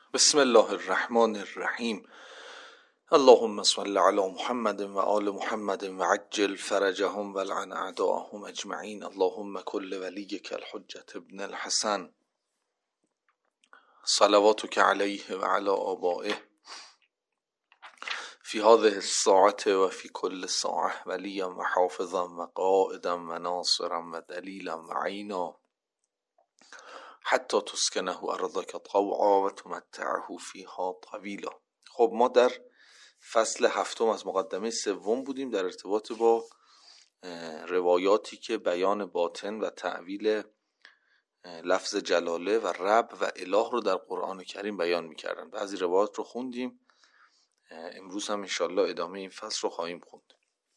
بسم الله الرحمن الرحیم. اللهم صل علی محمد و آل محمد و عجل فرجهم و لعن اعداءهم اجمعین. اللهم کل ولیک الحجة ابن الحسن صلواتک علیه و علی آبائه فی هذه الساعة و فی کل ساعة ولیا و حافظا و قائدا و ناصرا و دلیلا و عینا حتی تسکنه ارضک طوعا و تمتعه فیها طویلا. خب ما در فصل هفتم از مقدمه سوم بودیم در ارتباط با روایاتی که بیان باطن و تعویل لفظ جلاله و رب و اله رو در قرآن کریم بیان می‌کردن. بعضی روایات رو خوندیم، امروز هم انشالله ادامه این فصل رو خواهیم خوند.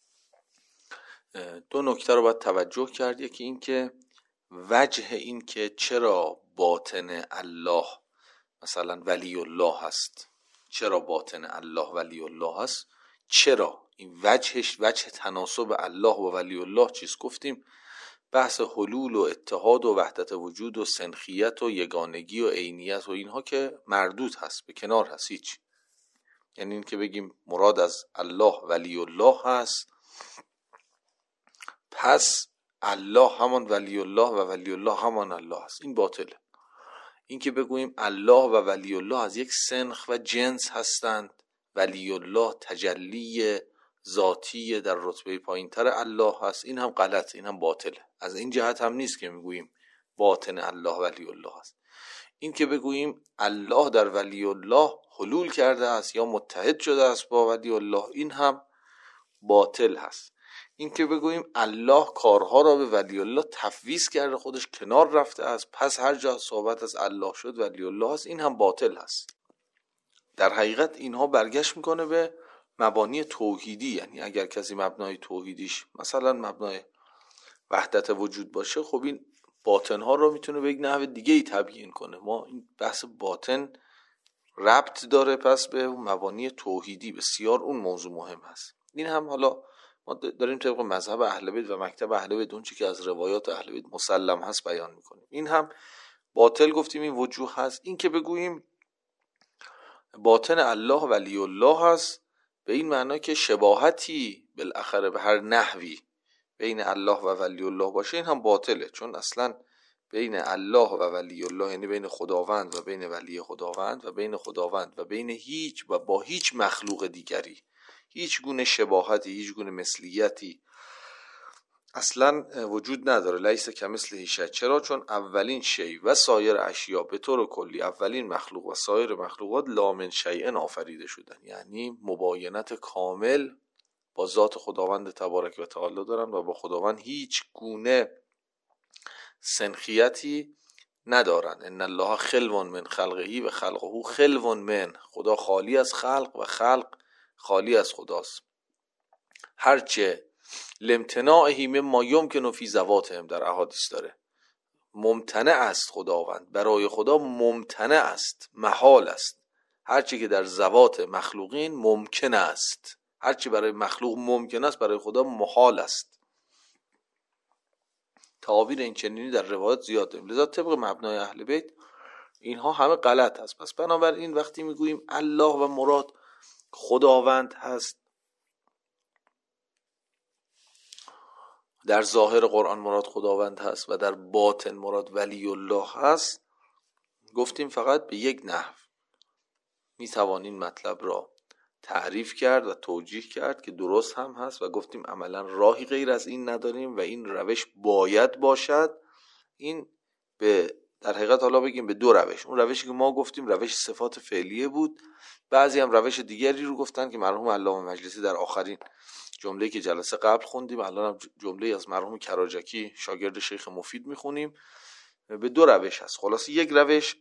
دو نکته رو باید توجه کرد. یکی این که وجه این که چرا باطن الله مثلا ولی الله هست، چرا باطن الله ولی الله هست، چرا این وجهش وجه تناسب الله و ولی الله چیست؟ گفتیم بحث حلول و اتحاد و وحدت وجود و سنخیت و یگانگی و عینیت و اینها که مردود هست، به کنار هست، هیچ. یعنی این که بگیم مراد از الله ولی الله هست، پس الله همان ولی الله و ولی الله همان الله هست، این باطله. این که بگوییم الله و ولی الله از یک سنخ و جنس هستند، ولی الله تجلی ذاتی در رتبه پایینتر الله هست، این هم غلط، این هم باطله. از این جهت هم نیست که میگوییم باطن الله ولی الله هست. این که بگوییم الله در ولی الله حلول کرده است یا متحد شده است با ولی الله، این هم باطل هست. این که بگوییم الله کارها را به ولی الله تفویض کرده، خودش کنار رفته است، پس هر جا صحبت از الله شد ولی الله است، این هم باطل هست. در حقیقت اینها برگشت میکنه به مبانی توحیدی. یعنی اگر کسی مبنای توحیدیش مثلا مبنای وحدت وجود باشه، خب این باطنها رو میتونه به یک نحو دیگه ای تبیین کنه. ما این بحث باطن ربط داره پس به مبانی توحیدی، بسیار اون موضوع مهم هست. این هم حالا ما داریم طبق مذهب اهل بیت و مکتب اهل بیت اون چیزی که از روایات اهل بیت مسلم هست بیان میکنیم. این هم باطل گفتیم، این وجوه هست. این که بگوییم باطن الله ولی الله هست به این معنی که شباهتی بالاخره به هر نحوی بین الله و ولی الله باشه، این هم باطله. چون اصلا بین الله و ولی الله یعنی بین خداوند و بین ولی خداوند و بین خداوند و بین هیچ و با هیچ مخلوق دیگری هیچ گونه شباهتی، هیچ گونه مثلیتی اصلا وجود نداره. لیس کمثله شیء. چرا؟ چون اولین شی و سایر اشیا به طور کلی، اولین مخلوق و سایر مخلوقات لا من شیء آفریده شدن، یعنی مباینت کامل با ذات خداوند تبارک و تعالی دارن و با خداوند هیچ گونه سنخیتی ندارن. ان الله خلو من خلقه و خلقه خلو من. خدا خالی از خلق و خلق خالی از خداست. هرچه لامتناعه مما یمکن فی ذواتهم در احادیث داره، ممتنع است خداوند، برای خدا ممتنع است، محال است. هرچی که در ذوات مخلوقین ممکن است، هرچی برای مخلوق ممکن است برای خدا محال است. تعابیر این چنینی در روایات زیاد داریم. لذا طبق مبنای اهل بیت اینها همه غلط هست. پس بنابراین وقتی میگوییم الله و مراد خداوند هست، در ظاهر قرآن مراد خداوند هست و در باطن مراد ولی الله هست، گفتیم فقط به یک نحو میتوان این مطلب را تعریف کرد و توجیه کرد که درست هم هست و گفتیم عملا راهی غیر از این نداریم و این روش باید باشد. این به در حقیقت حالا بگیم به دو روش. اون روشی که ما گفتیم روش صفات فعلیه بود، بعضی هم روش دیگری رو گفتن که مرحوم علامه مجلسی در آخرین جمله‌ای که جلسه قبل خوندیم، الان هم جمله از مرحوم کراجکی شاگرد شیخ مفید میخونیم، به دو روش هست. خلاصه یک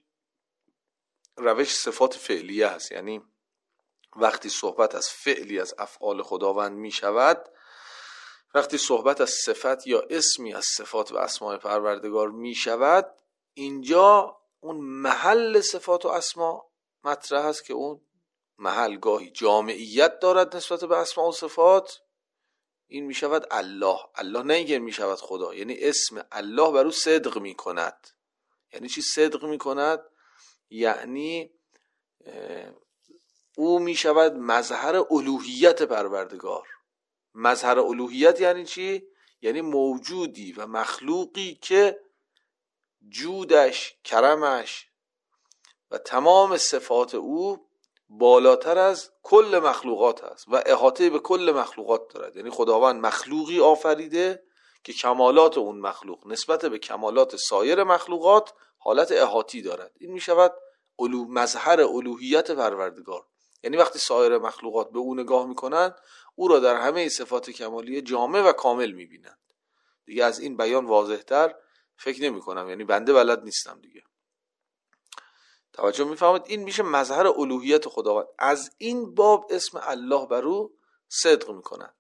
روش صفات فعلیه هست، یعنی وقتی صحبت از فعلی از افعال خداوند می شود، وقتی صحبت از صفت یا اسمی از صفات و اسماء پروردگار می شود، اینجا اون محل صفات و اسما مطرح است که اون محل گاهی جامعیت دارد نسبت به اسما و صفات. این می شود الله. الله نه اینکه می شود خدا، یعنی اسم الله بر او صدق می کند. یعنی چی صدق می کند؟ یعنی او می شود مظهر الوهیت پروردگار. مظهر الوهیت یعنی چی؟ یعنی موجودی و مخلوقی که جودش، کرمش و تمام صفات او بالاتر از کل مخلوقات است و احاطه به کل مخلوقات دارد. یعنی خداوند مخلوقی آفریده که کمالات اون مخلوق نسبت به کمالات سایر مخلوقات حالت احاطی دارد. این می شود مظهر الوهیت پروردگار. یعنی وقتی سایر مخلوقات به او نگاه میکنند، او را در همه صفات کمالی جامع و کامل میبینند. دیگه از این بیان واضح‌تر فکر نمی کنم، یعنی بنده بلد نیستم دیگه. توجه میفرمایید؟ این میشه مظهر الوهیت خداوند. از این باب اسم الله بر او صدق میکنند.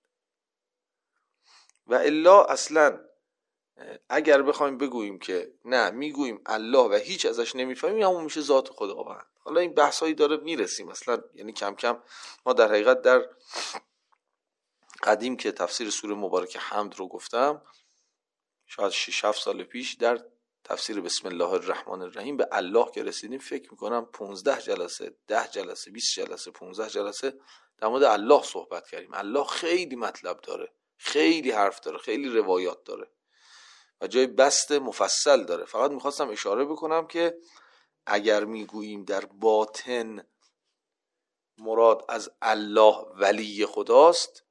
و الا اصلا اگر بخوایم بگوییم که نه میگوییم الله و هیچ ازش نمیفهمیم، همون میشه ذات خداوند. حالا این بحثایی داره میرسیم اصلا، یعنی کم کم. ما در حقیقت در قدیم که تفسیر سوره مبارکه حمد رو گفتم، شاید 6-7 سال پیش در تفسیر بسم الله الرحمن الرحیم به الله که رسیدیم، فکر میکنم 15 جلسه 10 جلسه 20 جلسه 15 جلسه در مورد الله صحبت کردیم. الله خیلی مطلب داره، خیلی حرف داره، خیلی روایات داره و جای بسط مفصل داره. فقط میخواستم اشاره بکنم که اگر میگوییم در باطن مراد از الله ولی خداست،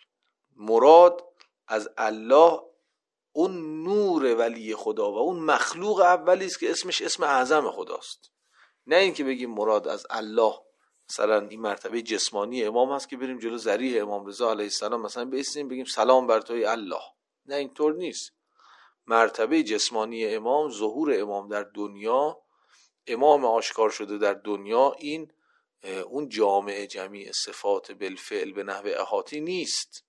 مراد از الله اون نور ولی خدا و اون مخلوق اولی است که اسمش اسم اعظم خداست. نه این که بگیم مراد از الله مثلا این مرتبه جسمانی امام هست که بریم جلو ذریح امام رضا علیه السلام مثلا بایستیم بگیم سلام بر توی الله. نه، اینطور نیست. مرتبه جسمانی امام، ظهور امام در دنیا، امام آشکار شده در دنیا، این اون جامع جمیع صفات بالفعل به نحو احاطی نیست.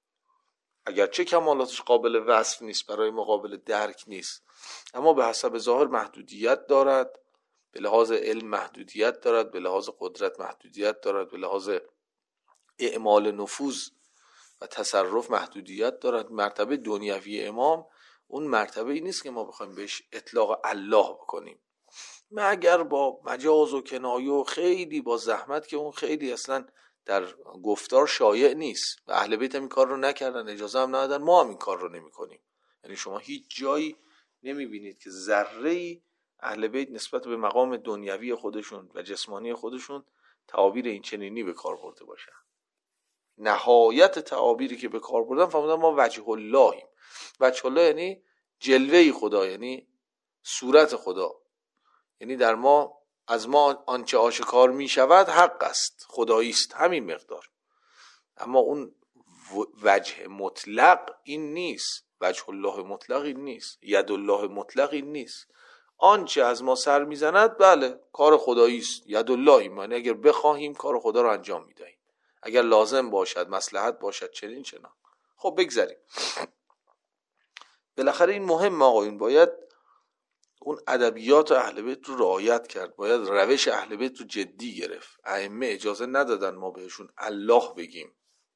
اگرچه کمالاتش قابل وصف نیست، برای مقابل درک نیست، اما به حسب ظاهر محدودیت دارد، به لحاظ علم محدودیت دارد، به لحاظ قدرت محدودیت دارد، به لحاظ اعمال نفوذ و تصرف محدودیت دارد. مرتبه دنیوی امام اون مرتبه ای نیست که ما بخوایم بهش اطلاق الله بکنیم، مگر با مجاز و کنایه و خیلی با زحمت که اون خیلی اصلا در گفتار شایع نیست و اهل بیت هم این کار رو نکردن، اجازه هم ندادن، ما هم این کار رو نمی کنیم. یعنی شما هیچ جایی نمی بینید که ذره‌ای اهل بیت نسبت به مقام دنیوی خودشون و جسمانی خودشون تعابیر این چنینی به کار برده باشن. نهایت تعابیری که به کار بردن فرمودن ما وجه اللهیم. وجه الله یعنی جلوه خدا، یعنی صورت خدا، یعنی در ما از ما آنچه آشکار می شود حق است، خدایی است، همین مقدار. اما اون وجه مطلق این نیست، وجه الله مطلق این نیست، ید الله مطلق این نیست. آنچه از ما سر میزند بله کار خدایی است، ید الله، یعنی اگر بخواهیم کار خدا رو انجام میدهیم، اگر لازم باشد، مصلحت باشد، چنین چنان. خب بگذاریم. بالاخره این مهم آقایون، باید اون ادبیات اهل بیت رو رعایت کرد، باید روش اهل بیت رو جدی گرفت. ائمه اجازه ندادن ما بهشون الله بگیم.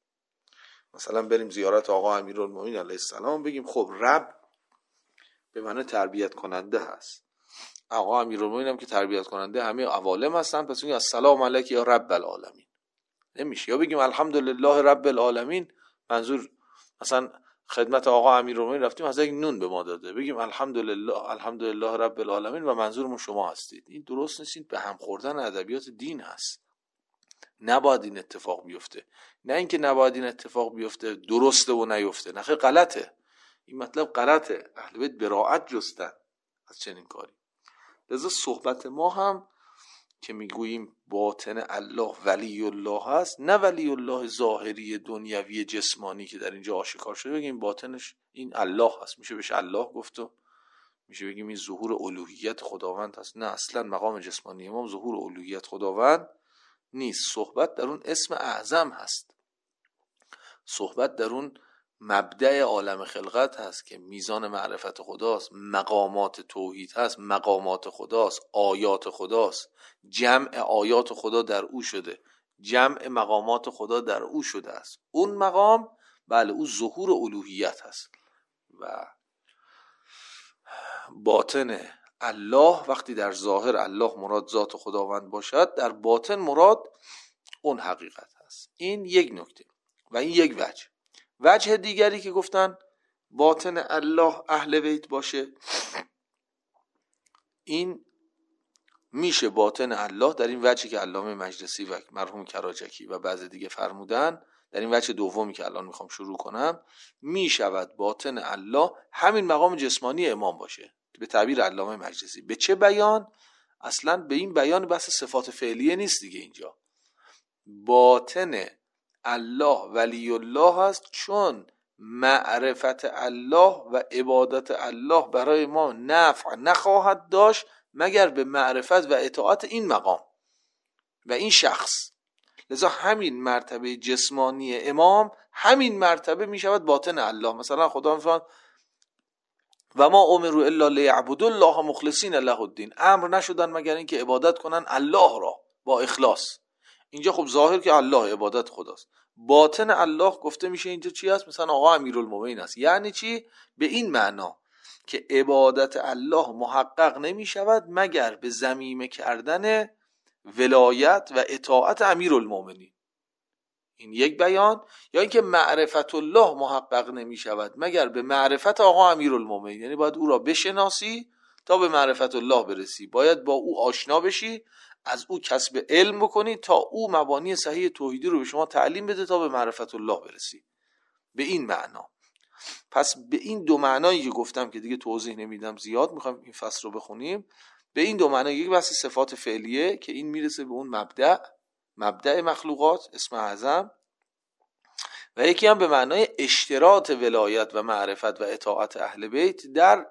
مثلا بریم زیارت آقا امیرالمومنین علیه السلام بگیم خب رب به معنی تربیت کننده هست، آقا امیرالمومنین هم که تربیت کننده همه عوالم هستن، پس میگیم السلام علیک یا رب العالمین. نمیشه. یا بگیم الحمدلله رب العالمین، منظور مثلا خدمت آقا امیرالمومنین رفتیم از یک نون به ما داده، بگیم الحمدلله رب العالمین و منظورمون شما هستید. این درست نیست. این به هم خوردن ادبیات دین هست. نباید این اتفاق بیفته. نه اینکه نباید این اتفاق بیفته درسته و نیفته، نه خیلی غلطه. این مطلب غلطه. اهل بیت براءت جستن از چنین کاری. لذا صحبت ما هم که میگوییم باطن الله ولی الله هست، نه ولی الله ظاهری دنیوی جسمانی که در اینجا آشکار شده بگیم باطنش این الله هست، میشه بهش الله گفت و میشه بگیم این ظهور الوهیت خداوند هست. نه، اصلا مقام جسمانی امام ظهور الوهیت خداوند نیست. صحبت در اون اسم اعظم هست، صحبت در اون مبدأ عالم خلقت هست که میزان معرفت خداست، مقامات توحید هست، مقامات خداست، آیات خداست، جمع آیات خدا در او شده، جمع مقامات خدا در او شده است. اون مقام بله او ظهور الوهیت هست و باطن الله وقتی در ظاهر الله مراد ذات خداوند باشد، در باطن مراد اون حقیقت هست. این یک نکته و این یک وجه دیگری که گفتن باطن الله اهل بیت باشه، این میشه باطن الله در این وجهی که علامه مجلسی و مرحوم کراجکی و بعضی دیگه فرمودن، در این وجه دومی که الان میخوام شروع کنم، میشود باطن الله همین مقام جسمانی امام باشه به تعبیر علامه مجلسی. به چه بیان؟ اصلا به این بیان بحث صفات فعلیه نیست دیگه. اینجا باطن الله ولی الله هست، چون معرفت الله و عبادت الله برای ما نفع نخواهد داشت مگر به معرفت و اطاعت این مقام و این شخص. لذا همین مرتبه جسمانی امام، همین مرتبه می شود باطن الله. مثلا خدا میفرماید و ما امروا الا لیعبدوا الله مخلصین له الدین، امر نشدن مگر اینکه عبادت کنن الله را با اخلاص. اینجا خب ظاهر که الله عبادت خداست، باطن الله گفته میشه اینجا چی هست؟ مثلا آقا امیرالمومنین است. یعنی چی؟ به این معنا که عبادت الله محقق نمی شود مگر به ضمیمه کردن ولایت و اطاعت امیرالمومنین. این یک بیان. یا اینکه معرفت الله محقق نمی شود مگر به معرفت آقا امیرالمومنین، یعنی باید او را بشناسی تا به معرفت الله برسی، باید با او آشنا بشی، از او کسب علم بکنی تا او مبانی صحیح توحیدی رو به شما تعلیم بده تا به معرفت الله برسی. به این معنا. پس به این دو معنایی که گفتم که دیگه توضیح نمیدم زیاد، میخوام این فصل رو بخونیم. به این دو معنی، یک بحث صفات فعلیه که این میرسه به اون مبدأ مخلوقات اسم اعظم، و یکی هم به معنای اشتراط ولایت و معرفت و اطاعت اهل بیت در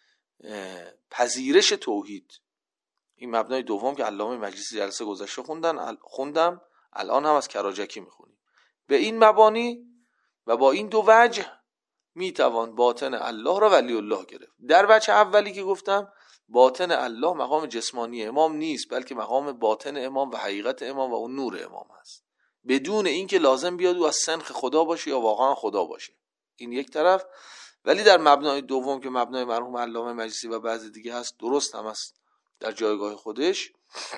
پذیرش توحید. این مبنای دوم که علامه مجلسی جلسه گذشته خوندم، الان هم از کراجکی میخونیم. به این مبانی و با این دو وجه میتوان باطن الله را ولی الله گرفت. در وجه اولی که گفتم باطن الله مقام جسمانی امام نیست، بلکه مقام باطن امام و حقیقت امام و اون نور امام هست، بدون اینکه لازم بیاد او از سنخ خدا باشه یا واقعا خدا باشه. این یک طرف. ولی در مبنای دوم که مبنای مرحوم علامه مجلسی و بعضی دیگه هست، درست هم هست در جایگاه خودش.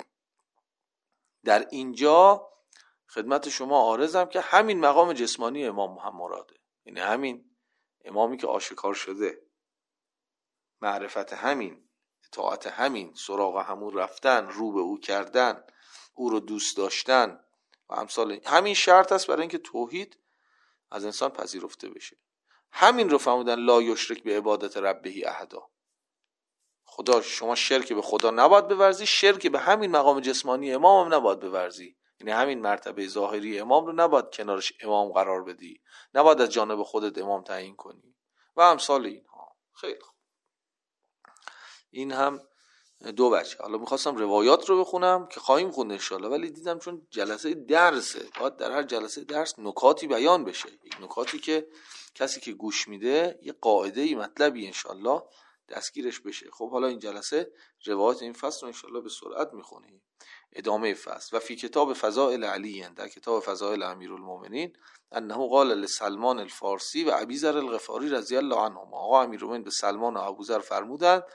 در اینجا خدمت شما عارضم که همین مقام جسمانی امام هم مراده، یعنی همین امامی که آشکار شده، معرفت همین، اطاعت همین، سراغ همون رفتن، رو به او کردن، او رو دوست داشتن و امثال همین شرط است برای اینکه توحید از انسان پذیرفته بشه. همین رو فرمودن لا یشرک به عبادت ربه احدا. خدا، شما شرک به خدا نباید بورزی، شرک به همین مقام جسمانی امام هم نباید بورزی، یعنی همین مرتبه ظاهری امام رو نباید کنارش امام قرار بدی، نباید از جانب خودت امام تعیین کنی و امثال اینها. خیلی خوب، این هم دو وجه. حالا میخواستم روایات رو بخونم که خواهیم خوند انشالله، ولی دیدم چون جلسه درسه، باید در هر جلسه درس نکاتی بیان بشه، یک نکاتی که کسی که گوش میده یه قاعده‌ای مطلبی انشالله دستگیرش بشه. خب حالا این جلسه روایات این فصل رو انشالله به سرعت میخونیم. ادامه فصل. و فی کتاب فضائل علی، در کتاب فضائل امیرالمومنین، انه قال لسلمان الفارسی و ابی ذر الغفاری رضی الله عنهما، آقا امیرالمومنین به سلمان و ابوذر فرمودند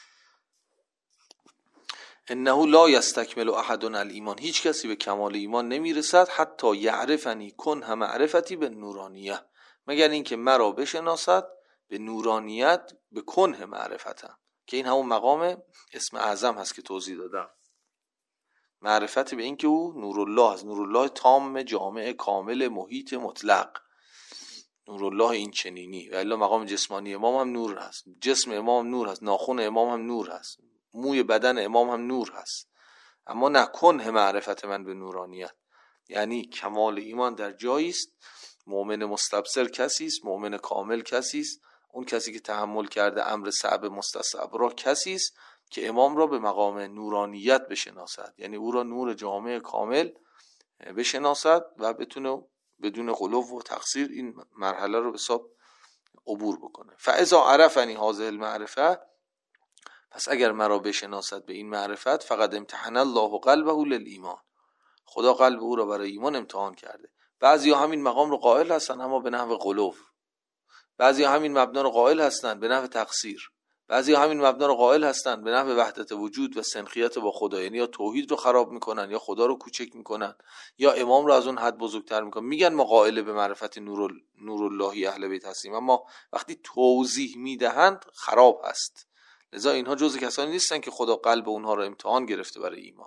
انه لا یستکمل احد الایمان، هیچ کسی به کمال ایمان نمیرسد حتی یعرفنی کنه معرفتی به نورانیه، مگر اینکه مرا بشناسد به نورانیت، به کنه معرفتم، که این همون مقام اسم اعظم هست که توضیح دادم. معرفت به این که او نورالله است، نورالله تام جامع کامل محیط مطلق، نورالله این چنینی. و الا مقام جسمانی امام هم نور هست، جسم امام نور هست، ناخن امام هم نور هست، موی بدن امام هم نور هست، اما نکنه معرفت من به نورانیت، یعنی کمال ایمان در جایی است. مؤمن مستبصر کسی است، مؤمن کامل کسی است، اون کسی که تحمل کرده امر صعب مستصعب را کسی است که امام را به مقام نورانیت بشناسد، یعنی او را نور جامع کامل بشناسد و بتونه بدون غلو و تقصیر این مرحله رو به حساب عبور بکنه. فاذا عرفنی هذه المعرفه، پس اگر مرا بشناسد به این معرفت، فقط امتحن الله قلبه للایمان، خدا قلب او را برای ایمان امتحان کرده. بعضی ها همین مقام رو قائل هستن اما به نحو غلو، بعضی ها همین مبنا رو قائل هستن به نحو تقصیر، بعضی همین مبنا رو قائل هستن به نحو وحدت وجود و سنخیت با خدا، یعنی یا توحید رو خراب میکنن یا خدا رو کوچک میکنن یا امام رو از اون حد بزرگتر میکنن. میگن ما قائل به معرفت نوراللهی اهل بیت هستیم، اما وقتی توضیح میدهند خراب هست. لذا اینها جزء کسانی نیستن که خدا قلب اونها رو امتحان گرفته برای ایمان.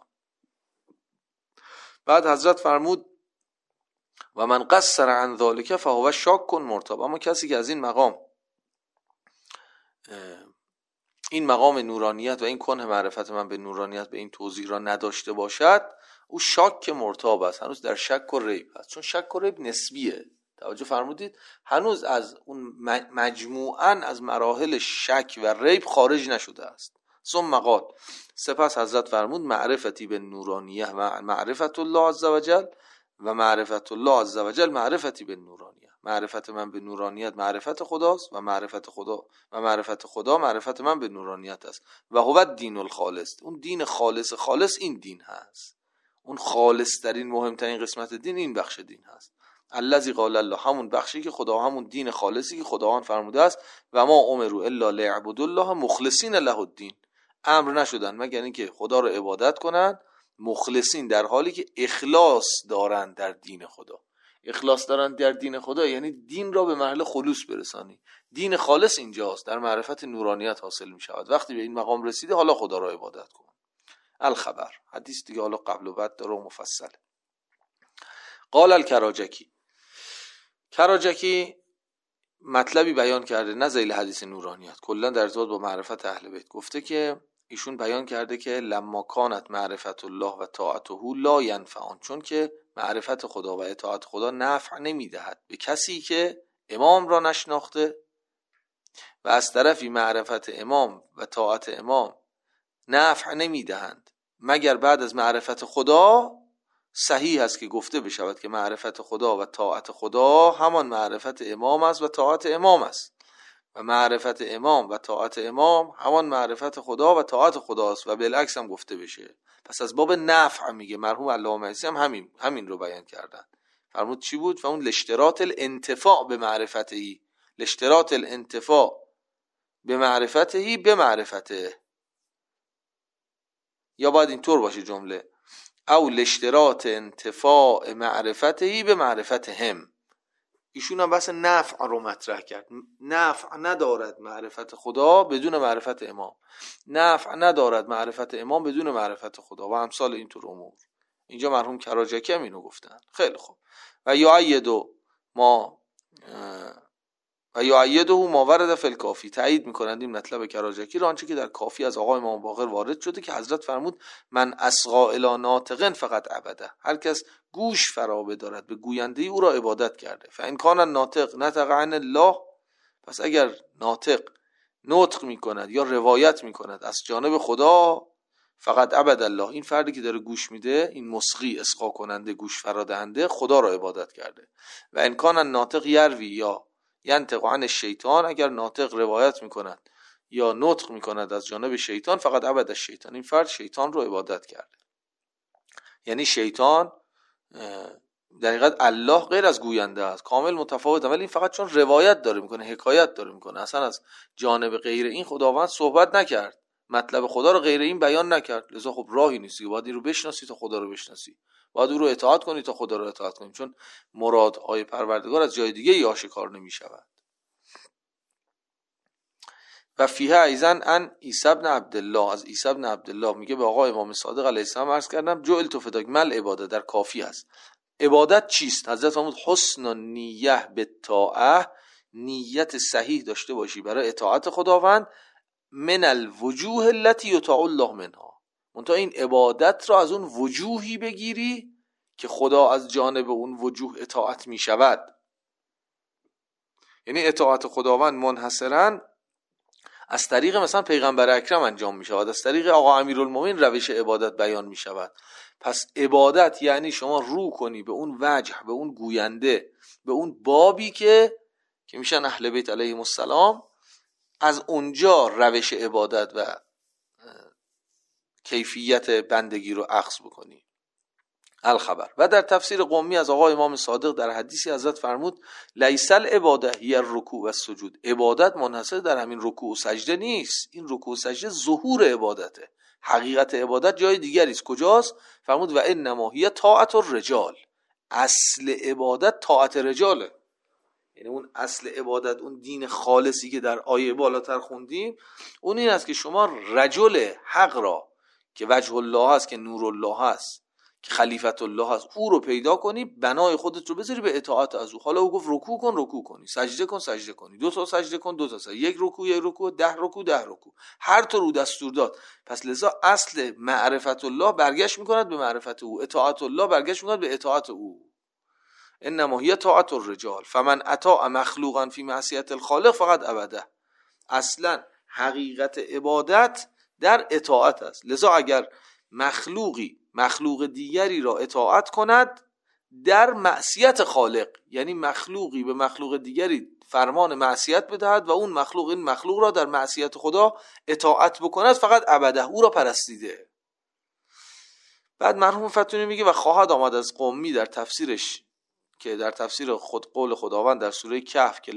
بعد حضرت فرمود و من قصر عن ذلک فهو شاک مرتاب. اما کسی که از این مقام نورانیت و این کنه معرفت من به نورانیت به این توضیح را نداشته باشد، او شاک مرتاب است، هنوز در شک و ریب است. چون شک و ریب نسبیه، توجه فرمودید، هنوز از اون مجموعاً از مراحل شک و ریب خارج نشده است. ثم قال، سپس حضرت فرمود معرفتی به نورانیه و معرفت الله عزوجل و معرفت الله عزوجل معرفتی به نورانیه. معرفت من به نورانیت معرفت خداست و معرفت خدا معرفت من به نورانیت است. و هو دین الخالص، اون دین خالص این دین هست. اون خالص ترین مهمترین قسمت دین این بخش دین هست. الذی قال الله، همون بخشی که خدا، همون دین خالصی که خداوند فرموده است و ما امروا الا لیعبدوا الله مخلصین له الدین. امر نشدن مگر اینکه خدا رو عبادت کنند مخلصین، در حالی که اخلاص دارند در دین خدا. اخلاص دارند در دین خدا یعنی دین را به مرحله خلوص برسانی. دین خالص اینجاست، در معرفت نورانیت حاصل می شود. وقتی به این مقام رسیده حالا خدا را عبادت کن. الخبر، حدیث دیگه حالا قبل و بعد داره و مفصل. قال کراجکی مطلبی بیان کرده، نه ذیل حدیث نورانیت، کلا در ارتباط با معرفت اهل بیت گفته که ایشون بیان کرده که لما کانت معرفت الله و طاعته لا ینفعان، چون که معرفت خدا و اطاعت خدا نفع نمیدهد به کسی که امام را نشناخته، و از طرفی معرفت امام و طاعت امام نفع نمیدهند مگر بعد از معرفت خدا. صحیح است که گفته بشود که معرفت خدا و طاعت خدا همان معرفت امام است و طاعت امام است، و معرفت امام و طاعت امام همان معرفت خدا و طاعت خداست، و بالعکس هم گفته بشه. پس از باب نفع میگه. مرحوم علامه عیسی هم همین رو بیان کردن. فرمود چی بود؟ و اون لاشتراط الانتفاع به معرفته، لاشتراط الانتفاع به معرفته به معرفته، یا باید اینطور باشه جمله، او لاشتراط انتفاع معرفته به معرفتهم. ایشون هم بحث نفع رو مطرح کرد. نفع ندارد معرفت خدا بدون معرفت امام، نفع ندارد معرفت امام بدون معرفت خدا و امثال اینطور امور. اینجا مرحوم کراجکی هم اینو گفتن. خیلی خوب. و یعیده ما ورد فی الکافی، تایید میکنند این مطلب کراجکی را آنچه که در کافی از آقای امام باقر وارد شده که حضرت فرمود من اصغا الی ناطق فقط عبده، هر کس گوش فرا بدارد به گوینده او را عبادت کرده. فان کان الناطق نطق عن الله، پس اگر ناطق نطق میکند یا روایت میکند از جانب خدا، فقط عبد الله، این فردی که داره گوش میده، این مصغی اصغا کننده گوش فرا دهنده، خدا را عبادت کرده. و ان کان الناطق یروی یا ینطق عن الشیطان، اگر ناطق روایت میکند یا نطق میکند از جانب شیطان، فقط عبد الشیطان، این فرد شیطان رو عبادت کرده. یعنی شیطان در حقیقت الله غیر از گوینده است، کامل متفاوته، ولی این فقط چون روایت داره میکنه، حکایت داره میکنه، اصلا از جانب غیر این خداوند صحبت نکرد، مطلب خدا رو غیر این بیان نکرد. لذا خب راهی نیستی، باید این رو بشناسی تا خدا رو بشناسی، باید او رو اطاعت کنی تا خدا رو اطاعت کنی، چون مرادهای پروردگار از جای دیگه ای آشکار نمیشود. و فیه ایزن ان عیسی ابن عبدالله، از عیسی ابن عبدالله میگه به آقا امام صادق علیه السلام عرض کردم جعلت فداک مل عبادت، در کافی است. عبادت چیست؟ حضرت فرمود حسن النیه بالطاعه، نیت صحیح داشته باشی برای اطاعت خداوند، من الوجوه التي یطاع الله منها، منتها این عبادت را از اون وجوهی بگیری که خدا از جانب اون وجوه اطاعت می شود. یعنی اطاعت خداوند منحصراً از طریق مثلا پیغمبر اکرم انجام می شود، از طریق آقا امیرالمومنین روش عبادت بیان می شود. پس عبادت یعنی شما رو کنی به اون وجه، به اون گوینده، به اون بابی که میشن اهل بیت علیهم السلام، از اونجا روش عبادت و کیفیت بندگی رو اخذ بکنی. الخبر. و در تفسیر قمی از آقای امام صادق در حدیثی حضرت فرمود لیس العباده هی الرکوع و السجود، عبادت منحصر در همین رکوع و سجده نیست، این رکوع و سجده ظهور عبادته، حقیقت عبادت جای دیگری است. کجاست؟ فرمود و انما هی طاعت الرجال، اصل عبادت طاعت رجاله. یعنی اون اصل عبادت، اون دین خالصی که در آیه بالاتر خوندیم، اون این است که شما رجل حق را که وجه الله هست، که نور الله هست، که خلیفت الله هست، او رو پیدا کنی، بنای خودت رو بذاری به اطاعت از او. حالا او گفت رکوع کن، رکوع کنی، سجده کن، سجده کنی، 2 تا سجده کن، 2 تا سجده، 1 رکوع 1 رکوع، 10 رکوع 10 رکوع، هر طور او دستور داد. پس لذا اصل معرفت الله برگشت میکند به معرفت او، اطاعت الله برگشت میکند به اطاعت او. انما هی طاعت الرجال فمن اطاع مخلوقا فی معصیت الخالق فقط عبده. اصلا حقیقت عبادت در اطاعت است. لذا اگر مخلوقی مخلوق دیگری را اطاعت کند در معصیت خالق، یعنی مخلوقی به مخلوق دیگری فرمان معصیت بدهد و اون مخلوق این مخلوق را در معصیت خدا اطاعت بکند، فقط عبده، او را پرستیده. بعد مرحوم فتونی میگه و خواهد آمد از قمی در تفسیرش، که در تفسیر قول خداوند در سوره کهف، که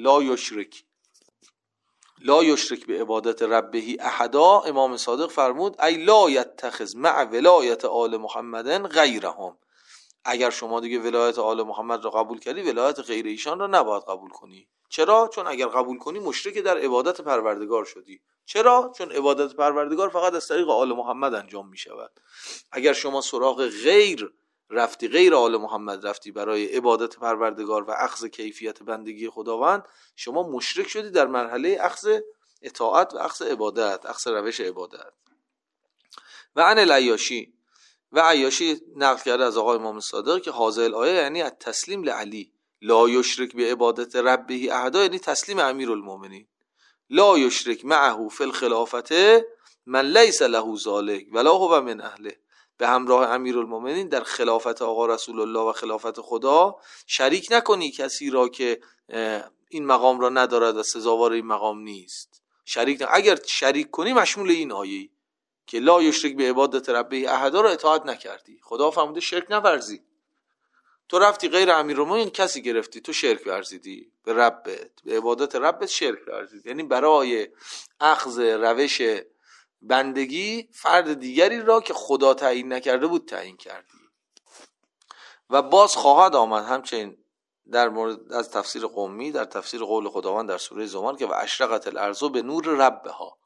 لا یشرک به عبادت ربه احدا، امام صادق فرمود ای لا یتخذ مع ولایت آل محمدن غیرهم، اگر شما دیگه ولایت آل محمد را قبول کردی، ولایت غیر ایشان را نباید قبول کنی. چرا؟ چون اگر قبول کنی مشرک در عبادت پروردگار شدی. چرا؟ چون عبادت پروردگار فقط از طریق آل محمد انجام می شود. اگر شما سراغ غیر رفتی، غیر آل محمد رفتی برای عبادت پروردگار و اخذ کیفیت بندگی خداوند، شما مشرک شدی در مرحله اخذ اطاعت و اخذ عبادت، اخذ روش عبادت. و عن العیاشی، و عیاشی نقل کرده از آقای امام صادق که حاضر الآیه یعنی التسلیم لعلی، لا یشرک به عبادت ربه احدا، یعنی تسلیم امیرالمومنین. لا یشرک معه فی الخلافته من لیس له ذلک ولا هو من اهله، به همراه امیرالمومنین در خلافت آقا رسول الله و خلافت خدا شریک نکنی کسی را که این مقام را ندارد و سزاوار این مقام نیست. اگر شریک کنی مشمول این آیه که لا یشرک به عبادت ربه احدا را اطاعت نکردی. خدا فرموده شرک نورزی. تو رفتی غیر امیرالمومنین کسی گرفتی، تو شرک ورزیدی به ربت، به عبادت ربت شرک ورزیدی. یعنی برای اخذ روش بندگی فرد دیگری را که خدا تعیین نکرده بود تعیین کردی. و باز خواهد آمد همچنین در مورد از تفسیر قمی در تفسیر قول خداوند در سوره زمر که و اشرقت الارض به نور ربها،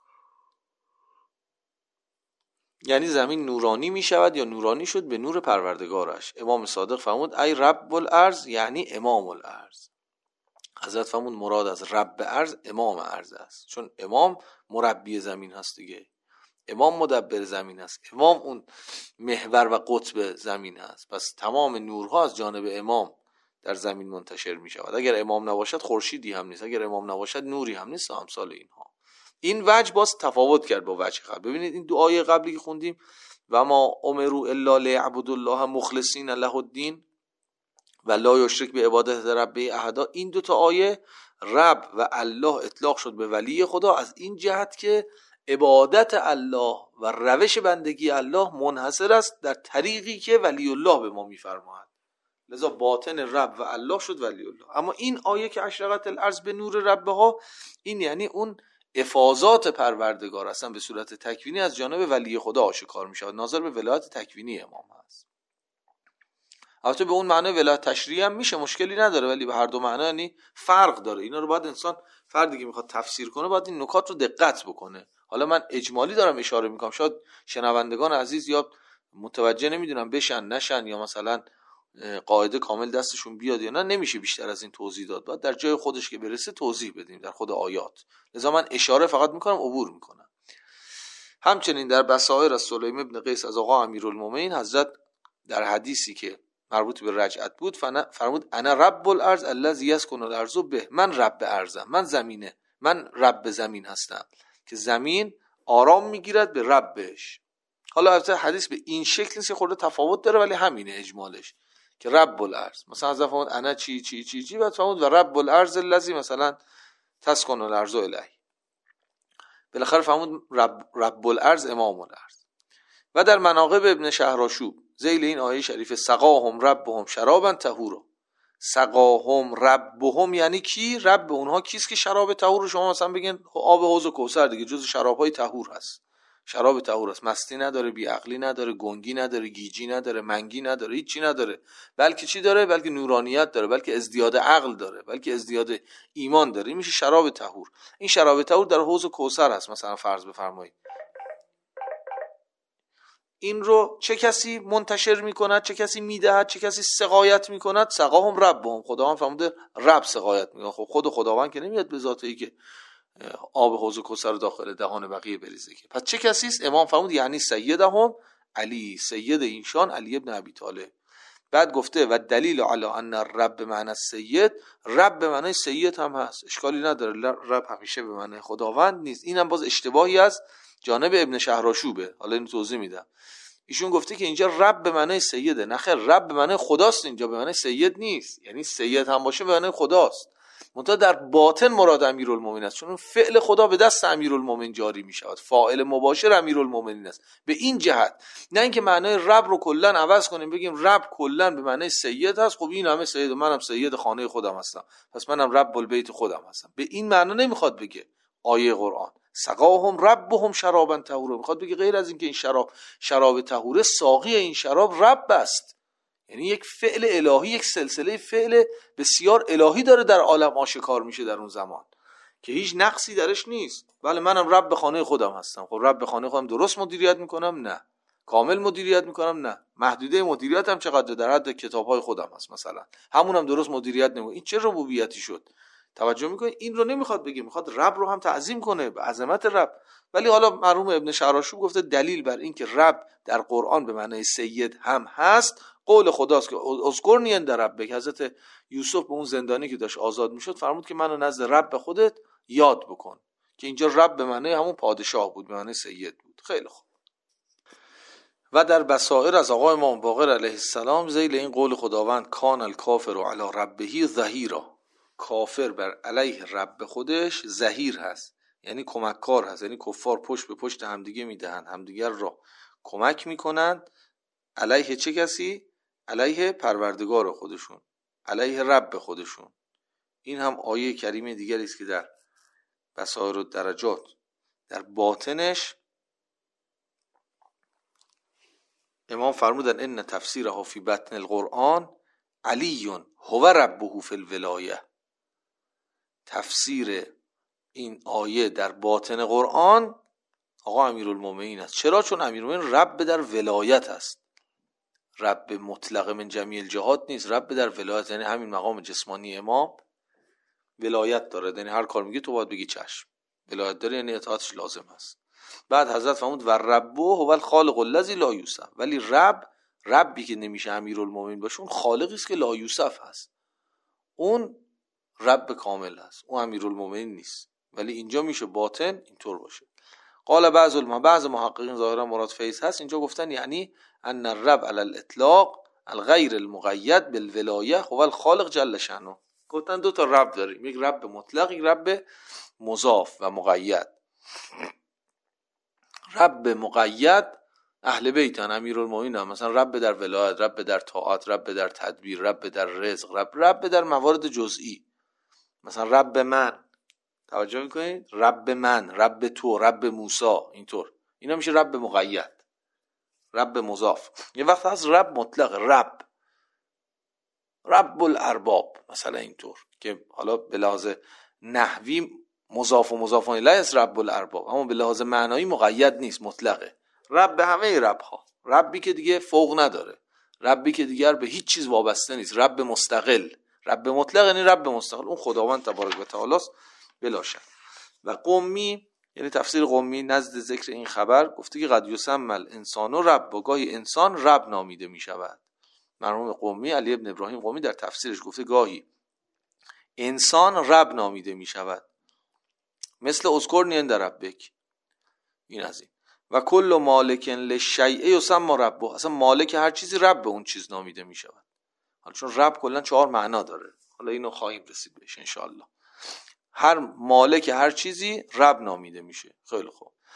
یعنی زمین نورانی می شود یا نورانی شد به نور پروردگارش. امام صادق فرمود ای رب الارض یعنی امام الارض. حضرت فرمود مراد از رب ارض امام ارض است، چون امام مربی زمین هست دیگه، امام مدبر زمین هست، امام اون محور و قطب زمین هست. پس تمام نورها از جانب امام در زمین منتشر می شود. اگر امام نباشد خورشیدی هم نیست، اگر امام نباشد نوری هم نیست و امثال اینها. این وجه باز تفاوت کرد با وجه قبل. ببینید این دو آیه قبلی که خوندیم و ما امروا الا لیعبدوا الله مخلصین له الدین و لا یشرک به عبادت ربه احدا، این دو تا آیه رب و الله اطلاق شد به ولی خدا از این جهت که عبادت الله و روش بندگی الله منحصر است در طریقی که ولی الله به ما میفرماید. لذا باطن رب و الله شد ولی الله. اما این آیه که اشرقت الارض به نور ربها، این یعنی اون افاضات پروردگار هستن به صورت تکوینی از جانب ولی خدا آشکار می شود، ناظر به ولایت تکوینی امام هست. البته به اون معنی ولایت تشریعی هم میشه، مشکلی نداره، ولی به هر دو معنی یعنی فرق داره. اینا رو باید انسان فردی که میخواد تفسیر کنه باید این نکات رو دقت بکنه. حالا من اجمالی دارم اشاره میکنم، شاید شنوندگان عزیز یا متوجه نمیدونم بشن نشن، یا مثلا قاعده کامل دستشون بیاد یا نه، نمیشه بیشتر از این توضیح داد، باید در جای خودش که برسه توضیح بدیم در خود آیات. لذا من اشاره فقط میکنم، عبور میکنم. همچنین در بصائر از سلیم ابن قیس از آقا امیرالمومنین حضرت در حدیثی که مربوط به رجعت بود فرمود انا رب الارض الذی یسکن الارض به، من رب ارضم، من رب زمین هستم که زمین آرام میگیرد به ربش. حالا البته حدیث به این شکل نیست، خورده تفاوت داره، ولی همینه اجمالش که رب الارض مثلا حضرت فرمود انا چی چی چی چی، بعد فرمود و رب الارض الذی مثلا تسکن الارض الیه، بالاخره فرمود رب الارض امام الارض. و در مناقب ابن شهرآشوب ذیل این آیه شریف سقاهم ربهم شرابا طهورا. سقاهم ربهم یعنی کی؟ رب اونها کیست که شراب طهور؟ شما مثلا بگین آب حوض کوثر دیگه جز شراب‌های طهور هست. شراب طهور است، مستی نداره، بیعقلی نداره، گنگی نداره، گیجی نداره، منگی نداره، هیچی نداره. بلکه چی داره؟ بلکه نورانیت داره، بلکه ازدیاد عقل داره، بلکه ازدیاد ایمان داره. این میشه شراب طهور. این شراب طهور در حوض کوثر هست مثلا فرض بفرمایید. این رو چه کسی منتشر میکند، چه کسی میدهد، چه کسی سقایت میکند؟ سقاهم ربهم. خداوند فرموده رب سقایت میکنه. خب خود خداوند که نمیاد به ذاتی که آب حوض کوثر داخل دهان بقیه بریزه که. پس چه کسی است؟ امام فرمود یعنی سیدهم علی، سید اینشان علی ابن ابی طالب. بعد گفته و دلیل علی ان رب معنی سید، رب به معنی سید هم هست، اشکالی نداره. رب همیشه به معنی خداوند نیست. اینم باز اشتباهی از جانب ابن شهرآشوبه. حالا اینو توضیح میدم. ایشون گفته که اینجا رب به معنی سیده. نخیر، رب به معنی خداست، اینجا به معنی سید نیست. یعنی سید هم باشه به معنی خداست، منتها در باطن مراد امیرالمومنین است، چون فعل خدا به دست امیرالمومنین جاری می شود. فاعل مباشر امیرالمومنین است. به این جهت، نه اینکه معنای رب رو کلا عوض کنیم بگیم رب کلا به معنی سید هست. خب این همه سید، منم سید خانه خودم هستم، پس منم رب البیت خودم هستم. به این معنا نمیخواد بگه آیه قرآن. سقاهم ربهم شرابا طهورا، میخواد بگه غیر از اینکه این شراب طهوره، ساقی این شراب رب است. یعنی یک فعل الهی، یک سلسله فعل بسیار الهی داره در عالم آشکار میشه در اون زمان که هیچ نقصی درش نیست. بله منم رب خانه خودم هستم. خب رب خانه خودم درست مدیریت میکنم؟ نه. کامل مدیریت میکنم؟ نه. محدوده مدیریتم چقدر؟ در حد کتاب‌های خودم هست مثلا، همونم درست مدیریت نمیکنم. این چه ربوبیتی شد؟ توجه میکنید؟ این رو نمیخواد بگه، میخواد رب رو هم تعظیم کنه، به عظمت رب. ولی حالا مرحوم ابن شهرآشوب گفته دلیل بر این که رب در قرآن به معنی سید هم هست قول خداست که اذکرنی عند ربک. حضرت یوسف به اون زندانی که داشت آزاد میشد فرمود که منو نزد رب خودت یاد بکن، که اینجا رب به معنی همون پادشاه بود، به معنی سید بود. خیلی خوب. و در بصائر از آقای امام باقر علیه السلام ذیل این قول خداوند کان الکافر علی ربه ظهیرا، کافر بر علیه رب خودش ظهیر هست، یعنی کمککار هست. یعنی کفار پشت به پشت همدیگه میدهند، همدیگر را کمک میکنند. علیه چه کسی؟ علیه پروردگار خودشون، علیه رب خودشون. این هم آیه کریمه دیگری است که در بصائر الدرجات در باطنش امام فرمودن ان تفسیرها فی بطن القرآن علی هو ربه فی الولایه. تفسیر این آیه در باطن قرآن آقا امیرالمومنین است. چرا؟ چون امیرالمومنین رب در ولایت است، رب مطلق من جمیع الجهات نیست. رب در ولایت یعنی همین مقام جسمانی امام ولایت داره، یعنی هر کار میگه تو باید بگی چشم. ولایت داره یعنی اطاعتش لازم است. بعد حضرت فرمود و ربه هو الخالق الذی لا یوصف. ولی ربی که نمیشه امیرالمومنین باشه، اون خالقی است که لا یوصف هست، اون رب کامل هست، اون امیرالمومنین نیست. ولی اینجا میشه باطن اینطور باشه. قال بعض محققین ظاهرا مراد فیض هست. اینجا گفتن یعنی ان الرب علی الاطلاق الغیر المقید بالولایه هو الخالق جل شأنه. گفتن دو تا رب داریم، یک رب مطلق، یک رب مضاف و مقید. رب مقید اهل بیتن، امیرالمومنین، مثلا رب در ولایت، رب در طاعت، رب در تدبیر، رب در رزق، رب در موارد جزئی. مثلا رب من، توجه میکنید؟ رب من، رب تو، رب موسی، اینطور. اینا میشه رب مقید، رب مضاف. یه وقت هست رب مطلق، رب الارباب مثلا اینطور، که حالا به لحاظ نحوی مضاف و مضاف الیه است رب الارباب، اما به لحاظ معنایی مقید نیست، مطلقه. رب همه رب ها، ربی که دیگه فوق نداره، ربی که دیگر به هیچ چیز وابسته نیست، رب مستقل. رب مطلق یعنی رب مستقل، اون خداوند تبارک و تعالی است بلا شک. و قمی یعنی تفسیر قمی نزد ذکر این خبر گفته که قد یسمى الانسان رب، و گاهی انسان رب نامیده می شود. مرحوم قمی علی ابن ابراهیم قمی در تفسیرش گفته گاهی انسان رب نامیده می شود، مثل اذکرنی عند ربک. این از این. و کل مالک للشیء یسمى ربه، اصلا مالک هر چیزی رب اون چیز نامیده می شود. حالا چون رب کلا 4 معنا داره، حالا اینو خواهیم رسید بهش ان شاء الله. هر مالک هر چیزی رب نامیده میشه. خیلی خوب.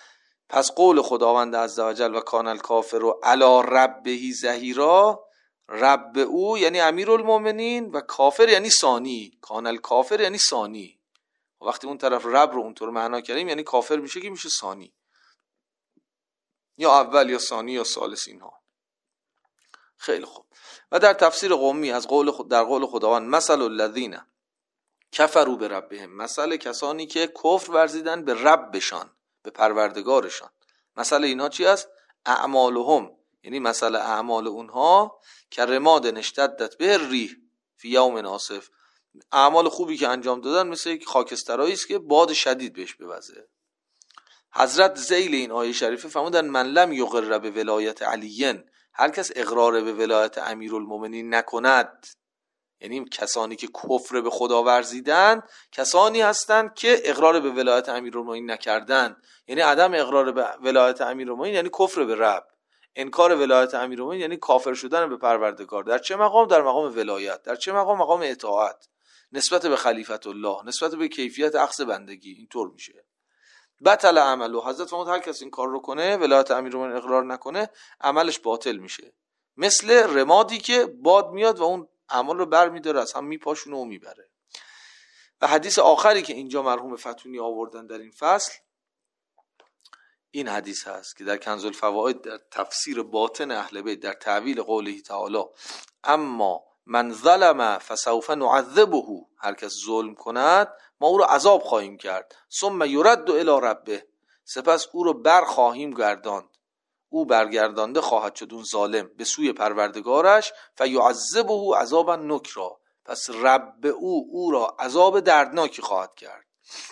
پس قول خداوند عزوجل و کان الکافر علی ربه ظهیرا، رب او یعنی امیرالمومنین و کافر یعنی ثانی، کان الکافر یعنی ثانی. وقتی اون طرف رب رو اونطور معنا کردیم یعنی کافر میشه که میشه ثانی، یا اول یا ثانی یا ثالث اینها. خیلی خوب. و در تفسیر قومی از در قول خداوند مثل الذین کفروا بربهم، مثل کسانی که کفر ورزیدن به ربشان، به پروردگارشان. مثل اینها چی است؟ اعمالهم، یعنی مثل اعمال اونها که رماد اشتدت به ریح فی یوم عاصف، اعمال خوبی که انجام دادن مثل یک خاکسترایی است که باد شدید بهش بوزه. حضرت ذیل این آیه شریفه فرمودن من لم یقر به ولایت علیین، هر کس اقرار به ولایت امیرالمومنین نکند، یعنی کسانی که کفر به خدا ورزیدند کسانی هستند که اقرار به ولایت امیرالمومنین نکردند. یعنی عدم اقرار به ولایت امیرالمومنین یعنی کفر به رب، انکار ولایت امیرالمومنین یعنی کافر شدن به پروردگار. در چه مقام؟ در مقام ولایت. در چه مقام؟ مقام اطاعت نسبت به خلیفت الله، نسبت به کیفیت اخذ بندگی. اینطور میشه. بطل عمله، حضرت فرمود هر کس این کار رو کنه، ولایت امیرالمومنین اقرار نکنه، عملش باطل میشه، مثل رمادی که باد میاد و اون اعمال رو بر میداره، از هم میپاشونه و میبره. و حدیث آخری که اینجا مرحوم فتونی آوردن در این فصل این حدیث هست که در کنز الفوائد در تفسیر باطن اهل بیت در تعویل قوله تعالی اما من ظلم فسوف نعذبه، هر کس ظلم کند ما او را عذاب خواهیم کرد، ثم یرد الی ربه، سپس او را بر خواهیم گرداند، او برگردانده خواهد شد اون ظالم به سوی پروردگارش، فیعذبه عذابا نکرا، پس رب او را عذاب دردناکی خواهد کرد.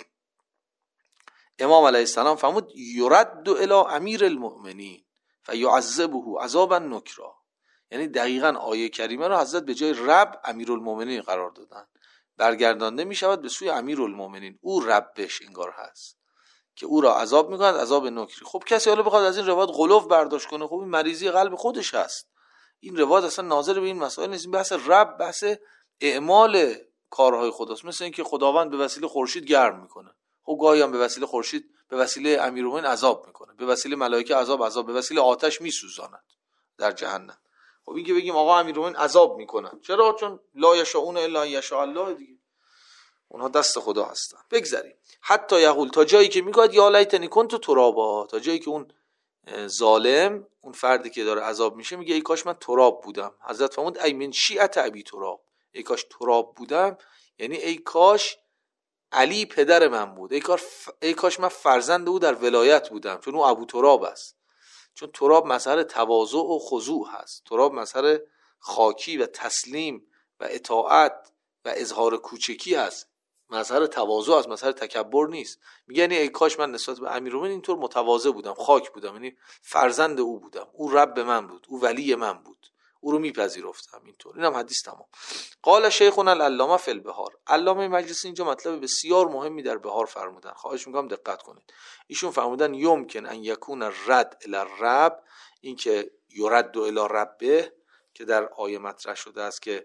امام علیه السلام فرمود یرد الی امیر المؤمنین فیعذبه عذابا نکرا، یعنی دقیقاً آیه کریمه رو حضرت به جای رب امیرالمؤمنین قرار دادن، برگردانده می شود به سوی امیرالمؤمنین، او ربش انگار هست که او را عذاب میکند عذاب نکری. خب کسی حالا بخواد از این روایت غلو برداشت کنه، خب این مریضی قلب خودش هست، این روایت اصلا ناظر به این مسائل نیست. این بحث رب بحث اعمال کارهای خداست. مثل اینکه خداوند به وسیله خورشید گرم میکنه، خب گاهی هم به وسیله خورشید به وسیله امیرالمومنین عذاب میکنه، به وسیله ملائکه عذاب، به وسیله آتش میسوزاند در جهنم. خب این که بگیم آقا امیرالمومنین عذاب میکنن، چرا؟ چون لا یشاءون الا یشاء الله دیگه، اونها دست خدا هستن. بگذاریم حتی یقول، تا جایی که میگه یا لیتنی کنت ترابا، تا جایی که اون ظالم، اون فردی که داره عذاب میشه میگه ای کاش من تراب بودم. حضرت فرمود ای من شیعت ابی تراب، ای کاش تراب بودم یعنی ای کاش علی پدر من بود، ای کاش من فرزند او در ولایت بودم، چون او ابو تراب است. چون تراب مظهر تواضع و خضوع هست، تراب مظهر خاکی و تسلیم و اطاعت و اظهار کوچکی هست، مظهر تواضع است، مظهر تکبر نیست. میگه یعنی ای کاش من نسبت به امیرالمومنین اینطور متواضع بودم، خاک بودم، یعنی فرزند او بودم، او رب من بود، او ولی من بود، او رو میپذیرفتم. اینطور. اینم حدیث تمام. قال شیخنا العلامه فی البحار، علامه مجلسی اینجا مطلب بسیار مهمی در بحار فرمودن، خواهش میکنم دقت کنید. ایشون فرمودن یمکن ان یکون رد الی الرب، این که یرد الی ربه که در آیه مطرح شده است که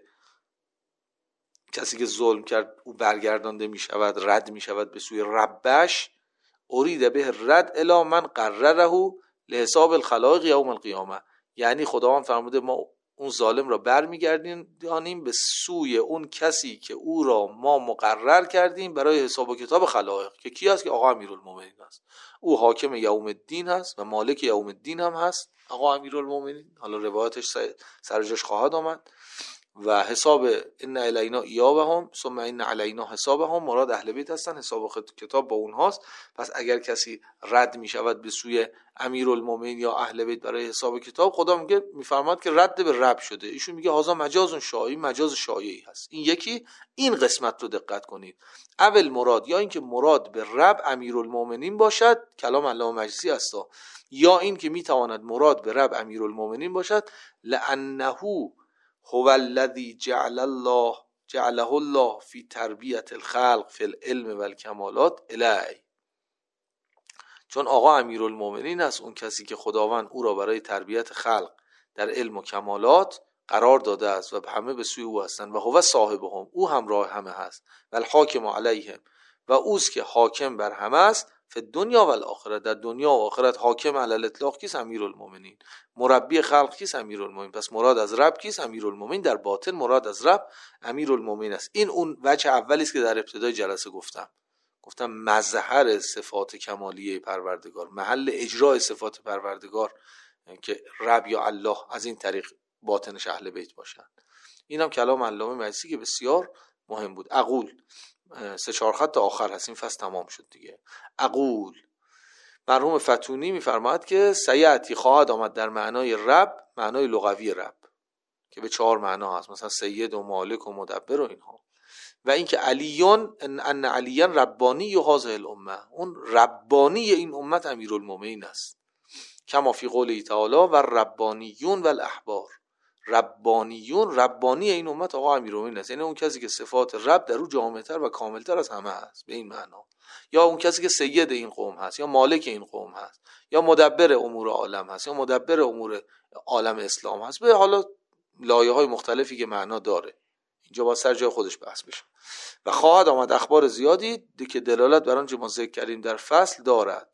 کسی که ظلم کرد او برگردانده می شود، رد می شود به سوی ربش، ارید به رد الی من قرره لحساب الخلائق یوم القیامه، یعنی خداوند فرموده ما اون ظالم را برمیگردیم به سوی اون کسی که او را ما مقرر کردیم برای حساب و کتاب خلائق، که کی است؟ که آقا امیرالمومنین است. او حاکم یوم الدین است و مالک یوم الدین هم هست آقا امیرالمومنین. حالا روایتش سر جاش خواهد آمد. و حساب ان الینا ایابهم ثم ان علینا حسابهم، مراد اهل بیت هستن، حساب کتاب با اونهاست. پس اگر کسی رد می شود به سوی امیرالمومنین یا اهل بیت برای حساب کتاب، خدا میگه میفرماد که رد به رب شده. ایشون میگه هذا مجاز شایعی، مجاز شایعی هست. این یکی، این قسمت رو دقت کنید. اول مراد یا اینکه مراد به رب امیرالمومنین باشد، کلام علامه مجلسی است، یا این که میتواند مراد به رب امیرالمومنین باشد، لانه هو الذی جعله الله فی تربیت الخلق فی العلم و الکمالات الی، چون آقا امیرالمومنین است اون کسی که خداوند او را برای تربیت خلق در علم و کمالات قرار داده است و همه به سوی او هستند. و هو صاحبهم، او همراه همه هست. و الحاکم علیهم، و اوست که حاکم بر همه است. فی الدنیا و الاخره، در دنیا و آخرت حاکم علی الاطلاق کیست؟ امیرالمومنین. مربی خلق کیست؟ امیرالمومنین. پس مراد از رب کیست؟ امیرالمومنین. در باطن مراد از رب امیرالمومنین است. این اون وجه اولی است که در ابتدای جلسه گفتم مظهر صفات کمالیه پروردگار، محل اجرای صفات پروردگار که رب یا الله از این طریق باطنش اهل بیت باشند. اینم کلام علامه مجلسی که بسیار مهم بود. اقول 3-4 خط تا آخر هست، این فصل تمام شد دیگه. اقول مرحوم فتونی میفرماید که سیأتی خواهد آمد در معنای رب، معنای لغوی رب که به 4 معنا هست، مثلا سید و مالک و مدبر و اینها. و اینکه علیون ان علیاً ربانی هذه الامه، اون ربانی این امت امیرالمومنین است. کما فی قوله تعالی و ربانیون و الاحبار. ربانی این امت آقا امیرالمومنین است، یعنی اون کسی که صفات رب در او جامع‌تر و کاملتر از همه است به این معنا، یا اون کسی که سید این قوم هست، یا مالک این قوم هست، یا مدبر امور عالم هست، یا مدبر امور عالم اسلام هست، به حالا لایه‌های مختلفی که معنا داره. اینجا با سر جای خودش بحث بشه. و خواهد آمد اخبار زیادی که دلالت بر آنچه ما ذکر کردیم در فصل دارد.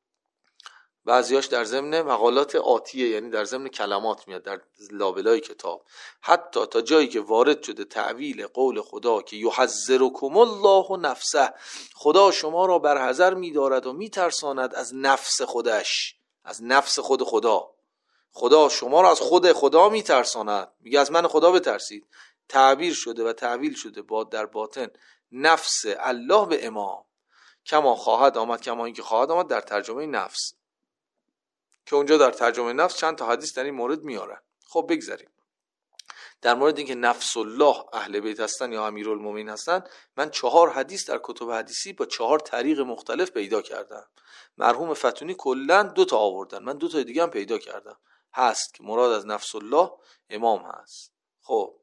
بعضیاش در ضمن مقالات آتیه، یعنی در ضمن کلمات میاد در لابلای کتاب، حتی تا جایی که وارد شده تعویل قول خدا که یحذرکم الله نفسه، خدا شما را بر حذر می‌دارد و میترساند از نفس خودش، از نفس خود خدا شما را از خود خدا میترساند، میگه از من خدا بترسید. تعبیر شده و تعویل شده با در باطن نفس الله به امام، کما خواهد آمد، کما اینکه خواهد آمد در ترجمه نفس، که اونجا در ترجمه نفس چند تا حدیث در این مورد میاره. خب بگذاریم در مورد اینکه نفس الله اهل بیت هستن یا امیرالمومنین هستن، من 4 حدیث در کتب حدیثی با 4 طریق مختلف پیدا کردم. مرحوم فتونی کلا 2 تا آوردن، من 2 تا دیگه هم پیدا کردم هست که مراد از نفس الله امام هست. خب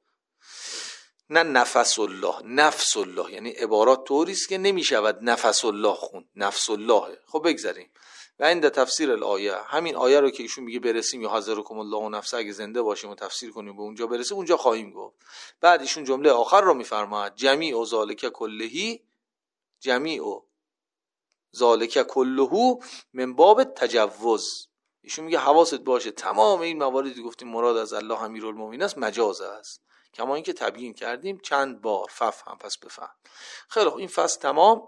نه نفس الله، نفس الله، یعنی عبارات طوری است که نمیشود نفس الله خوند، نفس الله. خب بگذاریم. و این در تفسیر الآیه، همین آیه رو که ایشون میگه برسیم یا حذرکم الله نفسه، اگه زنده باشیم و تفسیر کنیم به اونجا برسیم اونجا خواهیم گفت. بعد ایشون جمله آخر رو میفرماید جمیع ذالک کلهی، جمیع ذالک کلهو من باب تجوز. ایشون میگه حواست باشه تمام این مواردی گفتیم مراد از الله امیرالمومنین است مجاز است، کما اینکه تبیین کردیم چند بار. فهم پس بفهم. خیلی خوب، این فصل تمام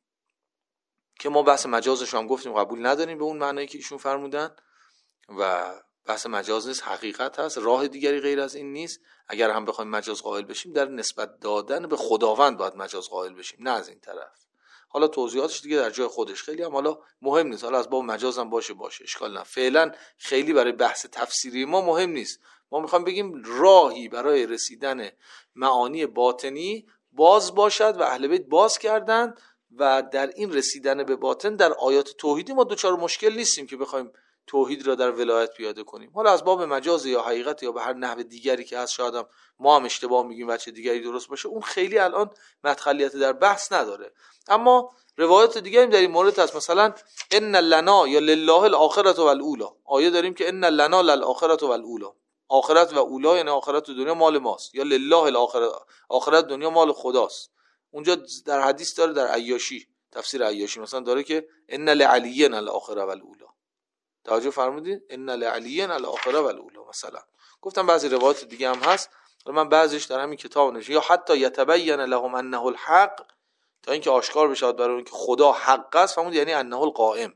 که ما بحث مجازش هم گفتیم قبول نداریم به اون معنایی که ایشون فرمودن و بحث مجاز نیست، حقیقت هست، راه دیگری غیر از این نیست. اگر هم بخوایم مجاز قائل بشیم در نسبت دادن به خداوند باید مجاز قائل بشیم، نه از این طرف. حالا توضیحاتش دیگه در جای خودش، خیلی هم حالا مهم نیست، حالا از باب مجاز هم باشه اشکال نه، فعلا خیلی برای بحث تفسیری ما مهم نیست. ما میخوام بگیم راهی برای رسیدن معانی باطنی باز باشد و اهل بیت باز کردن و در این رسیدن به باطن در آیات توحیدی ما دوچار مشکل نیستیم که بخوایم توحید را در ولایت پیاده کنیم. حالا از باب مجاز یا حقیقت یا به هر نحو دیگری که هست، شاید ما هم اشتباه میگیم و چه دیگری درست باشه، اون خیلی الان مدخلیت در بحث نداره. اما روایات دیگه هم در این مورد هست، مثلا ان لنا یا لله الاخره والاولی، آیه داریم که ان لنا للاخره والاولی، آخرت و اولی یعنی آخرت و دنیا مال ماست، یا لله الاخره، آخرت دنیا مال خداست. اونجا در حدیث داره، در عیاشی، تفسیر عیاشی مثلا داره که ان لعلیین الاخره والاولی، توجه فرمودید؟ ان لعلیین الاخره والاولی. مثلا گفتم بعضی روایات دیگه هم هست، من بعضیش در همین کتاب نوشته، یا حتی یتبین لهم انه الحق، تا اینکه آشکار بشه برای اون که خدا حق است، فهمید یعنی انه القائم،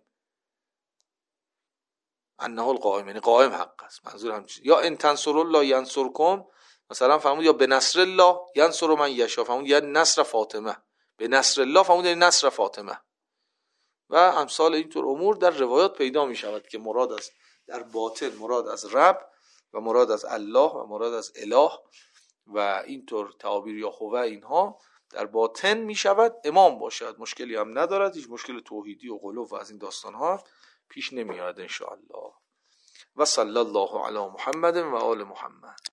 انه القائم یعنی قائم حق است، منظور همین. یا ان تنصر الله ینصرکم، مثلا فهمید یا به نصر الله ینصر من یشاء، فهمید یعنی نصر فاطمه، به نصر الله فهمید یعنی نصر فاطمه و امثال اینطور امور در روایات پیدا می شود که مراد از در باطن مراد از رب و مراد از الله و مراد از اله و اینطور تعابیر یا خوه اینها در باطن می شود امام باشد، مشکلی هم ندارد، هیچ مشکل توحیدی و غلو و از این داستان ها پیش نمی آید ان شاء الله. و صلی الله علی محمد و آل محمد.